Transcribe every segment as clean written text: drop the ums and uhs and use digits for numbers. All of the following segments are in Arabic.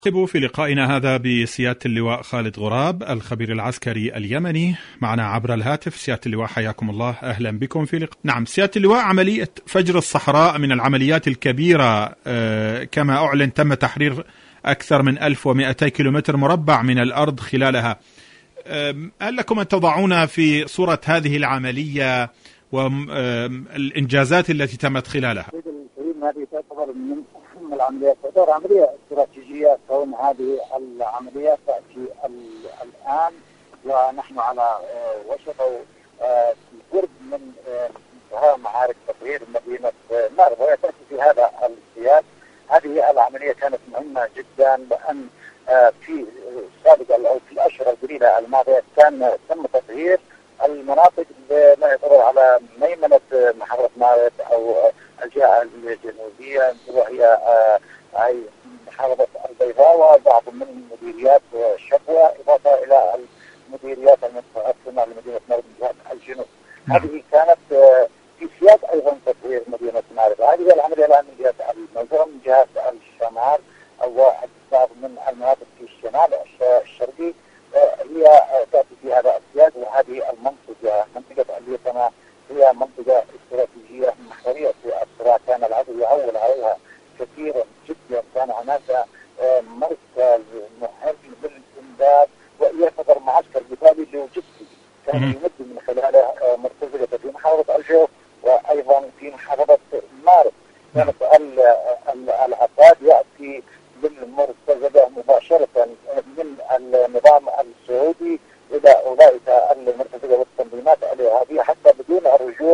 نرحب في لقائنا هذا بسيادة اللواء خالد غراب الخبير العسكري اليمني معنا عبر الهاتف. سيادة اللواء حياكم الله، أهلا بكم في لقاء. نعم سيادة اللواء، عملية فجر الصحراء من العمليات الكبيرة كما أعلن تم تحرير أكثر من 1200 كيلومتر مربع من الأرض خلالها. هل لكم أن تضعونا في صورة هذه العملية والإنجازات التي تمت خلالها؟ هذه تعتبر من أهم العمليات، تعتبر عملية استراتيجية. كون هذه العملية تأتي الآن ونحن على وشك القرب من انتهاء معارك تطهير مدينة مأرب، وهي تأتي في هذا السياق. هذه العملية كانت مهمة جدا، لأن في السابق أو في الأشهر القليلة الماضية كان تم تطهير المناطق ما يعتبر على ميمنة محافظة مأرب أو الجهة الجنوبية، وهي محافظة البيضاء وبعض من مديريات شبوة، إضافة إلى المديريات المتقسمة لمدينة مأرب من جهة الجنوب. هذه كانت في سياق أيضا تطهير مدينة مأرب. هذه العملية الآن من جهة المنظرة من جهة الشمال أو بعض من المناطق في الشمال الشرقي هي تأتي في هذا السياق. وهذه المنطقة منطقة اليتامى هي منطقة استراتيجية محورية في الصراع. كان العدو يعول عليها كثيرا جدا، كان هناك مركز مهم للإمداد ويعتبر معسكر قتالي لوجستي كان يمد من خلاله مرتزقة في محافظة الجوف وأيضا في محافظة مأرب. كانت العتاد يأتي بالمرتزقة مباشرة من النظام السعودي إلى أولئك المرتزقة والتنظيمات الإرهابية حتى بدون الرجوع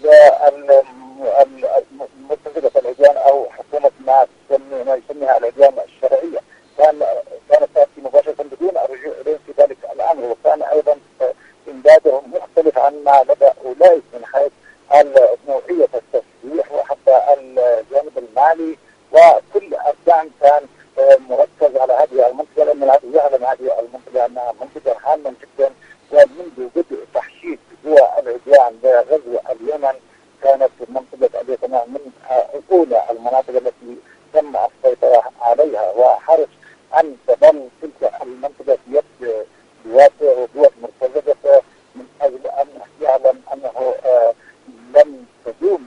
للمرتزقة العدوان أو حكومة ما يسميها العدوان الشرعية. كانت تأتي مباشرة بدون الرجوع إليه في ذلك الأمر. وكان أيضا إمدادهم مختلف عن ما لدى أولئك من حيث نوعية التسليح وحتى الجانب المالي، وكل الدعم كان مركز على هذه المنطقة، لأن العدو يعلم هذه المنطقة أنها منطقة هامة جدا. ومنذ بدء تحشيد قوى العدوان لغزو اليمن كانت منطقة اليتامى من أولى المناطق التي تم السيطرة عليها، وحرص أن تظل تلك المنطقة في يد دوافع وقوى مرتزقة من أجل أن يعلم أنه لم تدوم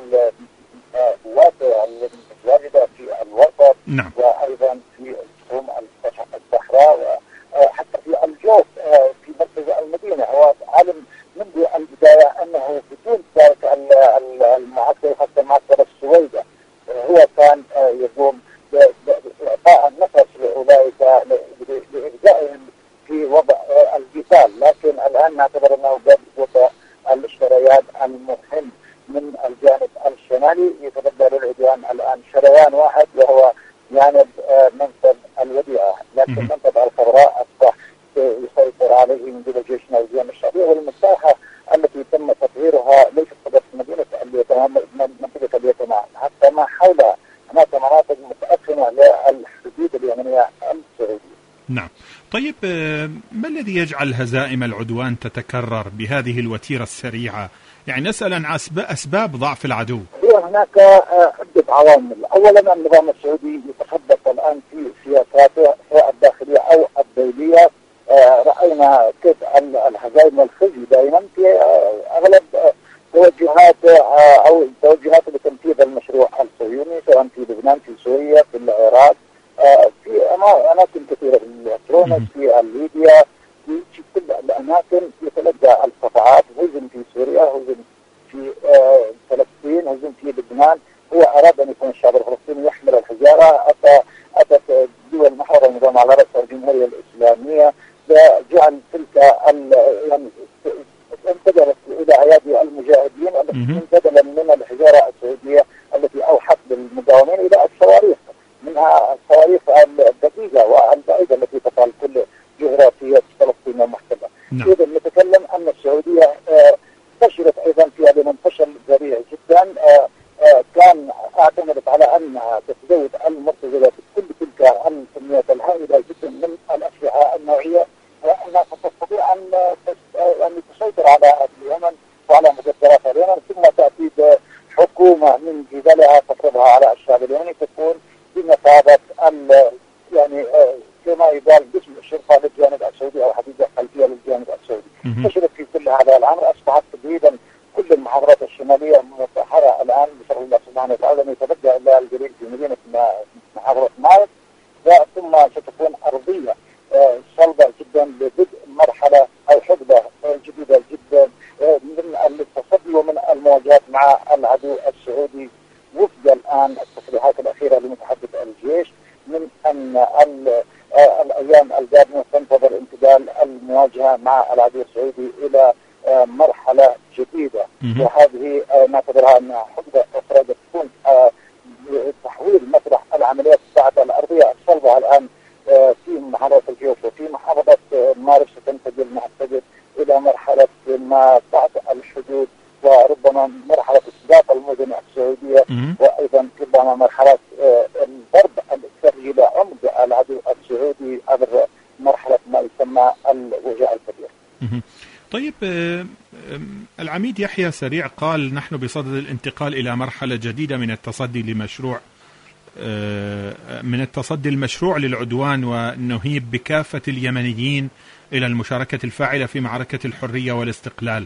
الدوافع المتواجدة في الوسط وأيضا في الصحراء وحتى في الجوف في مركز المدينة. هو علم منذ البداية أنه بدون ذلك المعسكر حتى معسكر السويدة هو كان يقوم بإعطاء النفس لأولئك لإرجائهم في وضع القتال. لكن الآن نعتبر أنه قد وضع الشريان المهم من الجانب الشمالي يتبدل العدوان الآن شريان واحد وهو جانب منصب الوديعة، لكن منصب الخضراء أصبح يسيطر عليه من قبل جيشنا والجيش الشعبي. والمساحة التي تم تطهيرها ليست فقط مدينة اليتامى، منطقة اليتامى حتى ما حولها هناك مناطق متأخمة للحدود اليمنية السعودية. نعم. طيب ما الذي يجعل هزائم العدوان تتكرر بهذه الوتيرة السريعة؟ يعني نسأل عن أسباب ضعف العدو. هناك عدة عوامل. أولا النظام السعودي يتخبط الآن في سياساته سواء الداخلية أو الدولية. رأينا كيف الهزائم والخزي دائما في أغلب توجهات أو توجهات لتنفيذ المشروع الصهيوني سواء في لبنان في سوريا في العراق في أماكن كثيرة في تونس في ليبيا في كل الأماكن يتلقى الصفعات. هزم في سوريا، هزم في فلسطين، هزم في لبنان. هو أراد أن يكون الشعب الفلسطيني يحمل الحجارة. أتت دول محور النظام على رأس الجمهورية الإسلامية جعل تلك يعني انتقلت إلى أيادي المجاهدين بدلا من الحجارة السعودية التي أوحت للمقاومين إلى الصواريخ، منها الصواريخ الدقيقة والبعيدة التي تطال كل جغرافية فلسطين المحتلة. إذا نتكلم أن السعودية فشلت أيضا في هذا فشل ذريع جدا. كان اعتمدت على أنها تتزود المرتزقة بكل تلك الكميات الهائلة جدا من الأسلحة النوعية، وأنها تستطيع أن تسيطر على اليمن وعلى مقدرات اليمن، ثم تأتي بحكومة من قبلها تفرضها على الشعب اليمني تكون بمثابة يعني كما يقال قسم الشرطه للجانب السعودي او حديقه خلفيه للجانب السعودي. فشلت في كل هذا الامر، اصبحت تقريبا كل المحافظات الشماليه مسحره الان بفضل الله سبحانه وتعالى، ان يتبقى الا القليل في مدينه محافظه مارب، ثم ستكون ارضيه صلبه جدا لبدء مرحله او حقبه جديده جدا من التصدي ومن المواجهات مع العدو السعودي، وفق الان التصريحات الاخيره لمتحدث الجيش من ان الايام القادمه تنتظر انتقال المواجهه مع العدو السعودي الى مرحله جديده، وهذه نعتبرها انها حقبه اخرى تكون تحويل مسرح العمليات بعد الارضيه الصلبه الان في محافظه الجيش وفي محافظه مارب، ستنتقل نعتقد الى مرحله ما بعد الحدود، وربما مرحله اسقاط المدن السعوديه، وايضا ربما مرحله الضرب السري الى عمق العدو السعودي عبر مرحله ما يسمى الوجاء الكبير. طيب، العميد يحيى سريع قال نحن بصدد الانتقال إلى مرحلة جديدة من التصدي المشروع للعدوان، ونهيب بكافة اليمنيين إلى المشاركة الفاعلة في معركة الحرية والاستقلال.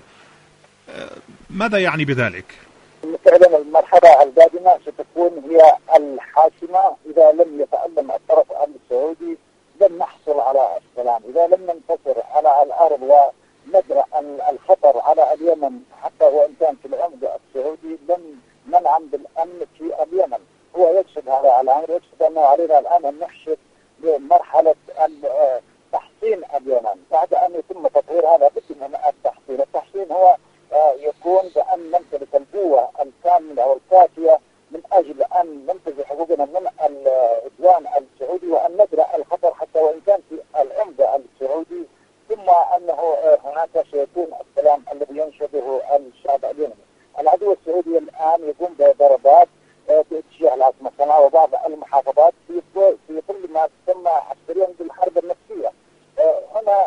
ماذا يعني بذلك؟ فعلا المرحلة القادمة ستكون هي الحاسمة. إذا لم يتألم الطرف السعودي لن نحصل على السلام، إذا لم ننتصر على الأرض وندرأ الخطر على اليمن حتى وإن كان في العمق السعودي لن ننعم بالأمن في اليمن. هو يقصد هذا الأمر، يقصد أنه علينا الآن أن نحشد مرحلة تحصين اليمن بعد أن يتم تطوير هذا. بد من التحصين هو يكون بأن نمتلك القوة الكاملة والكافية من أجل أن ننتزع حقوقنا من العدوان السعودي وأن ندرأ الخطر حتى وإن كان في العمق السعودي، ثم أنه هناك سيكون السلام الذي ينشده الشعب اليمني. العدو السعودي الآن يقوم بضربات باتجاه العاصمة صنعاء وبعض المحافظات في ظل ما تسمى عسكريا بالحرب النفسية. هنا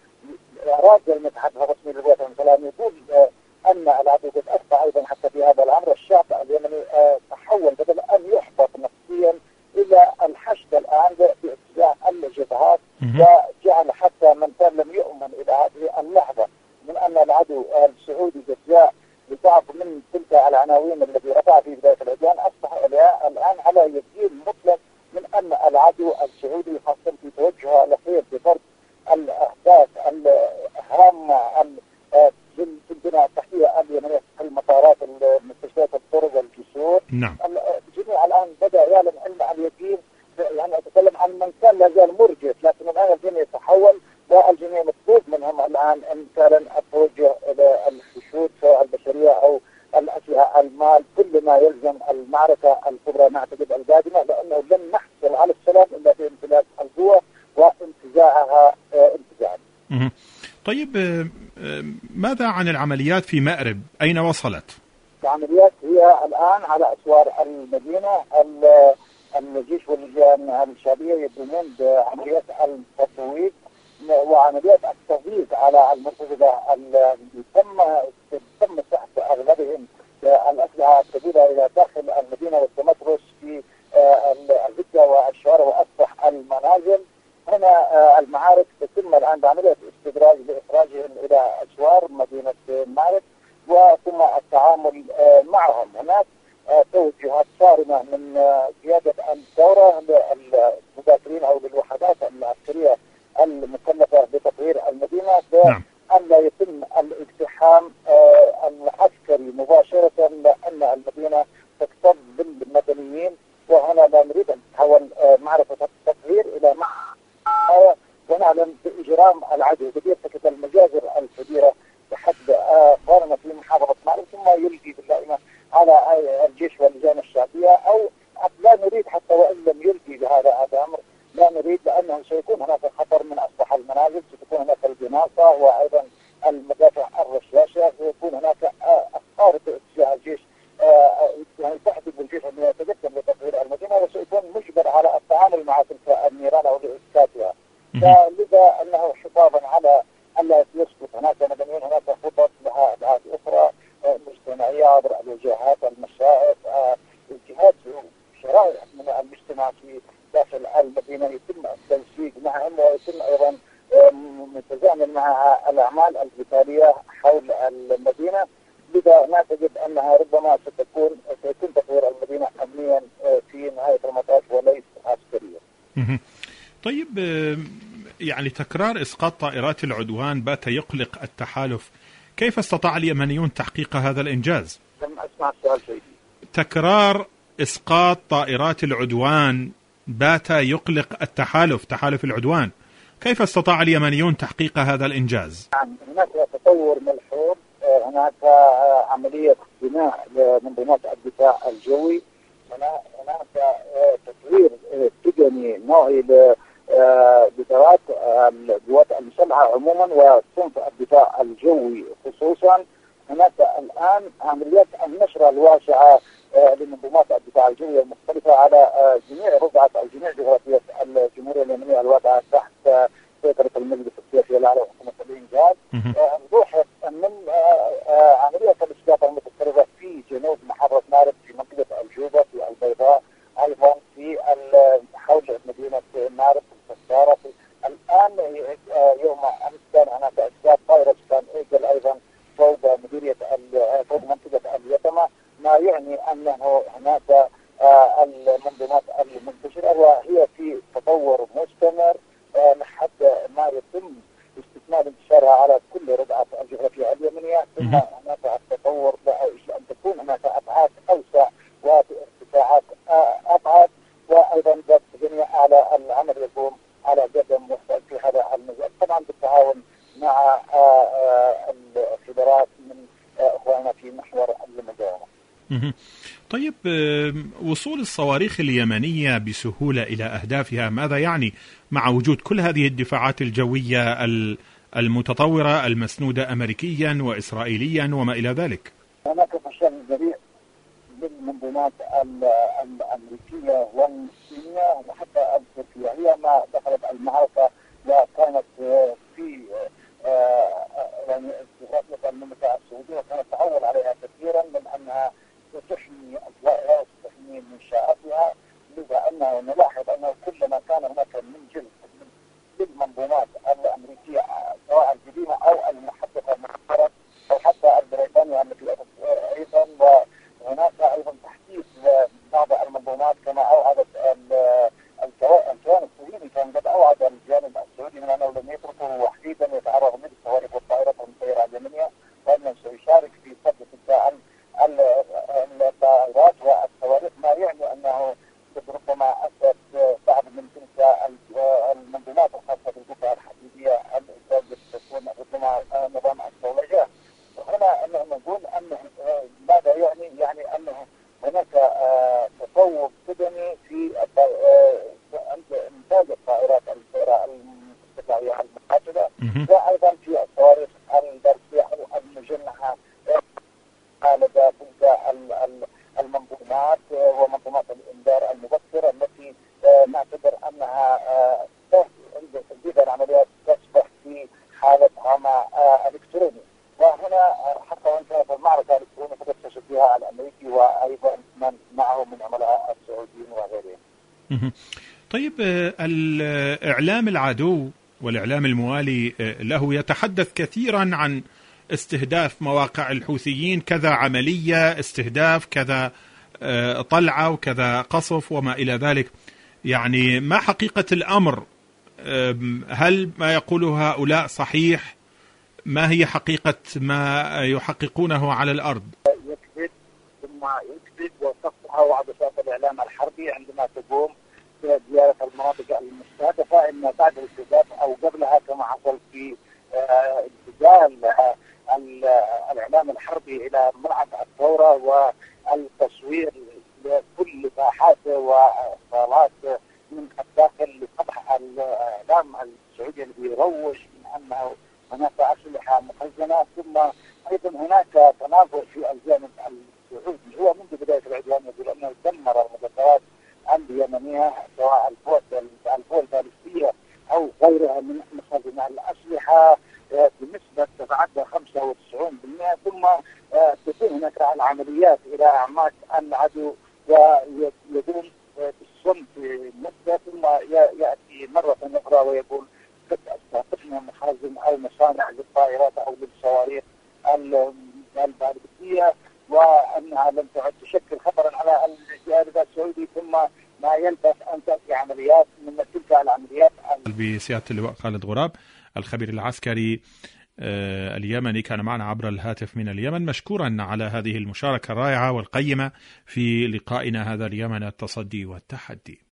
راد المتحدث الرسمي للولايات المتحدة يقول أن العدو قد أخطأ أيضا حتى في هذا الأمر. الشعب اليمني تحول بدل أن يحبط نفسيا إلى الحشد الآن باتجاه الجبهات، وجعل حتى من كان لم يؤمن إلى هذه اللحظة من أن العدو السعودي قد جاء لضعف من تلك العناوين التي رفع في بداية العدوان، أصبح الآن على يقين مطلق من أن العدو السعودي خاصة في توجهه الأخير بضرب الأهداف الهامة في البنية التحتية اليمنية، المطارات، المستشفيات، الطرق، الجسور. نعم. الجميع الآن بدأ يعلم علم اليقين، يعني أتكلم عن من كان لا زال مرجف، لكن الآن الجميع يتحول والجميع مطلوب منهم الآن إن كان التوجه إلى الحشود سواء البشرية أو الأسلحة، المال، كل ما يلزم المعركة الكبرى نعتقد القادمة، لأنه لن نحصل على السلام إلا بامتلاك القوة وانتزاعها انتزاعا. طيب، ماذا عن العمليات في مأرب؟ أين وصلت؟ العمليات هي الآن على أسوار المدينة. الجيش واللجان الشعبية يقومون بعمليات التطوير وعمليات التضييق على المرتزقة اللي تم سحب أغلبهم الأسلحة الثقيلة إلى داخل المدينة والتمترس في الزكة والشوارع وأسطح المنازل. هنا المعارك تتم الآن بعملية استدراج لإخراجهم إلى أسوار مدينة مارب وثم التعامل معهم. هناك توجهات صارمة من قيادة الثورة للمذاكرين أو للوحدات العسكرية المكلفة بتطهير المدينة بأن لا يتم الاقتحام العسكري مباشرة، لأن المدينة تكتظ بالمدنيين، وهنا لا نريد أن تتحول معركة التطهير إلى ونعلم بإجرام العدو بيرتكب المجازر الكبيرة بحد قارنة في محافظة مارب، ثم يلقي باللائمة على الجيش واللجان الشعبية. أو لا نريد حتى وإن لم يلقي بهذا الأمر، لا نريد، لأنه سيكون هناك خطر من أسطح المنازل، ستكون هناك القناصة وأيضا المدافع الرشاشة، سيكون هناك أفكار باتجاه الجيش يعني تحدث بالجيش أن يتقدم لتطهير المدينة، وسيكون مجبر على التعامل مع تلك النيران أو لإسكاتها. فلذا أنه حفاظا على ألا يسقط هناك مدنيين، هناك خطط لها أبعاد أخرى مجتمعية عبر الوجهات، المشائخ، الجهات، شرائح من المجتمع في داخل المدينة يتم التنسيق مع معهم ويتم أيضا متزامن معها الأعمال القتالية حول المدينة. لذا نعتقد أنها ربما سيكون تطوير المدينة أمنيا في نهاية المطاف وليس عسكريا. طيب، يعني تكرار إسقاط طائرات العدوان بات يقلق التحالف، كيف استطاع اليمنيون تحقيق هذا الإنجاز؟ لم أسمع السؤال شيء. تكرار إسقاط طائرات العدوان بات يقلق تحالف العدوان، كيف استطاع اليمنيون تحقيق هذا الإنجاز؟ هناك تطور ملحوظ، هناك عملية بناء لمنظومات الدفاع الجوي، هناك تطوير تقني نوعي لإدارات القوات المسلحة عموما وصنف الدفاع الجوي خصوصا. هناك الآن عمليات النشر الواسعة لمنظومات الدفاع الجوي المختلفة على جميع ربعة أو جميع جغرافية الجمهورية اليمنية الواقعة تحت سيطرة المجلس السياسي الأعلى وحكومة الإنجاز. لاحظ من عملية الإسقاط المتكررة في جنوب محافظة مارب، في منطقة الجوبة، في البيضاء، أيضا في حول مدينة مارب، في السفارة. الآن يوم أمس كان هناك إسقاط طائرة كان إيجل أيضا فوق منطقة اليتمة، ما يعني أنه هناك المنظومات المنتشرة وهي في تطور مستمر لحد ما يتم استكمال انتشارها على كل ربعة الجغرافية اليمنية. ثم هناك التطور أن تكون هناك أبعاد أوسع وارتفاعات أبعد، وأيضا ذات تقنية أعلى. العمل يقوم على قدم مختلف في هذا المجال، طبعا بالتعاون مع الخبرات من أخواننا في محور المجاورة. طيب، وصول الصواريخ اليمنية بسهولة إلى أهدافها ماذا يعني مع وجود كل هذه الدفاعات الجوية المتطورة المسنودة أمريكيا وإسرائيليا وما إلى ذلك؟ هناك فشل ذريع بالمنظومات الأمريكية والصينية وحتى التركية. هي ما دخلت المعركة وكانت في يعني جغرافية المملكة السعودية، وكانت تعول عليها كثيرا من أنها تحمي أجوائها وتحمي منشآتها. لذا أنه نلاحظ أنه كلما كان هناك من جلد للمنظومات الأمريكية سواء القديمة أو المحدثة مؤخرا أو حتى البريطانية التي أيضا، وهناك أيضا تحديث لبعض المنظومات كما أوعدت الكيان الصهيوني. كان قد أوعد الجانب السعودي من أنه لم يتركه وحيدا يتعرض للصواريخ والطائرات المسيرة اليمنية، وأنه سيشارك في صد تلك الطائرات والصواريخ، ما يعني أنه ربما أسس بعض من تلك المنظومات الخاصة بالقوة الحديدية التي تكون ربما نظام الصولجات. وهنا نقول أنه ماذا يعني أنه هناك تطور تقني في إنتاج الطائرات الاستطلاعية المحددة، وأيضا في الصواريخ البرية أو المجنحة على تلك المنظومات ومنظومات الإنذار المبكر التي نعتبر أنها عند تنفيذ العمليات تصبح في حالة عمى إلكتروني. وهنا حتى وإن كانت المعركة الإلكترونية تفتش فيها الأمريكي وأيضا من معه من عملاء السعوديين وغيرهم. طيب، الإعلام العدو والإعلام الموالي له يتحدث كثيرا عن استهداف مواقع الحوثيين، كذا عملية استهداف، كذا طلعة وكذا قصف وما إلى ذلك. يعني ما حقيقة الأمر؟ هل ما يقوله هؤلاء صحيح؟ ما هي حقيقة ما يحققونه على الأرض؟ يكذب ثم يكذب وتصفح وعدسات الإعلام الحربي عندما تقوم بزيارة المناطق المستهدفة، إن بعد الاستهداف أو قبلها كما حصل في انتقال الإعلام الحربي إلى ملعب الثورة والتصوير لكل ساحاته وصالات من الداخل لصفح الإعلام السعودي الذي يروج من أنه هناك أسلحة مخزنة. ثم أيضا هناك تناظر في الجانب السعودي، هو منذ بداية العدوان يقول أنه دمر المدخلات اليمنية سواء القوى البالستية أو غيرها من مخازن الأسلحة بنسبة تتعدى 95%. ثم تكون هناك العمليات إلى أعماق العدو ويقوم بالصمت مدة، ثم يأتي مرة أخرى اللغة ويقول قد استهدفنا مخازن أو مصانع للطائرات أو للصواريخ البالستية، وأنها لم تعد تشكل خطرا على الجانب السعودي، ثم ما يلبث أن تأتي عمليات من تلك العمليات. بسيادة اللواء خالد غراب الخبير العسكري اليمني كان معنا عبر الهاتف من اليمن، مشكورا على هذه المشاركة الرائعة والقيمة في لقائنا هذا اليمن التصدي والتحدي.